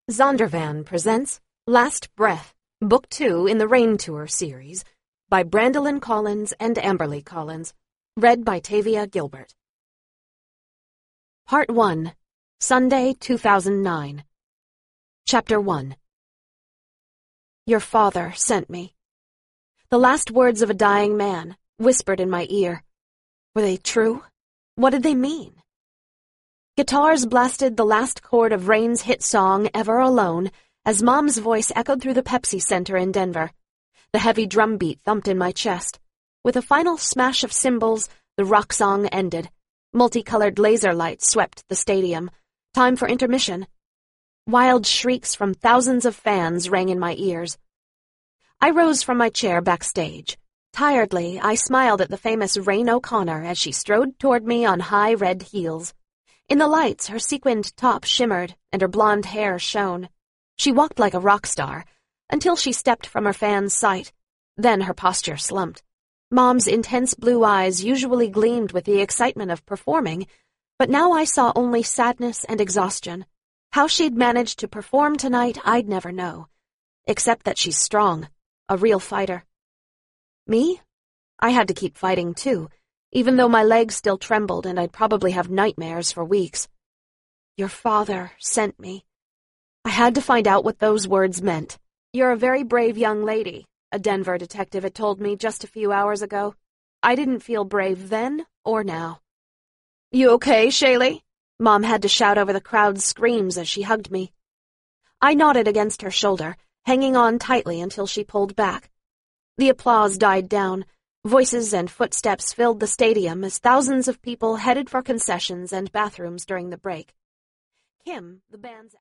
Zondervan presents Last Breath, Book 2 in the Rain Tour series, by Brandolyn Collins and Amberly Collins, read by Tavia Gilbert. Part 1, Sunday, 2009. Chapter 1. Your father sent me. The last words of a dying man, whispered in my ear. Were they true? What did they mean? Guitars blasted the last chord of Rain's hit song, Ever Alone, as Mom's voice echoed through the Pepsi Center in Denver. The heavy drum beat thumped in my chest. With a final smash of cymbals, the rock song ended. Multicolored laser lights swept the stadium. Time for intermission. Wild shrieks from thousands of fans rang in my ears. I rose from my chair backstage. Tiredly, I smiled at the famous Rain O'Connor as she strode toward me on high red heels. In the lights, her sequined top shimmered, and her blonde hair shone. She walked like a rock star, until she stepped from her fans' sight. Then her posture slumped. Mom's intense blue eyes usually gleamed with the excitement of performing, but now I saw only sadness and exhaustion. How she'd managed to perform tonight, I'd never know. Except that she's strong, a real fighter. Me? I had to keep fighting, too, even though my legs still trembled and I'd probably have nightmares for weeks. Your father sent me. I had to find out what those words meant. You're a very brave young lady, a Denver detective had told me just a few hours ago. I didn't feel brave then or now. You okay, Shaylee? Mom had to shout over the crowd's screams as she hugged me. I nodded against her shoulder, hanging on tightly until she pulled back. The applause died down. Voices and footsteps filled the stadium as thousands of people headed for concessions and bathrooms during the break. Kim, the band's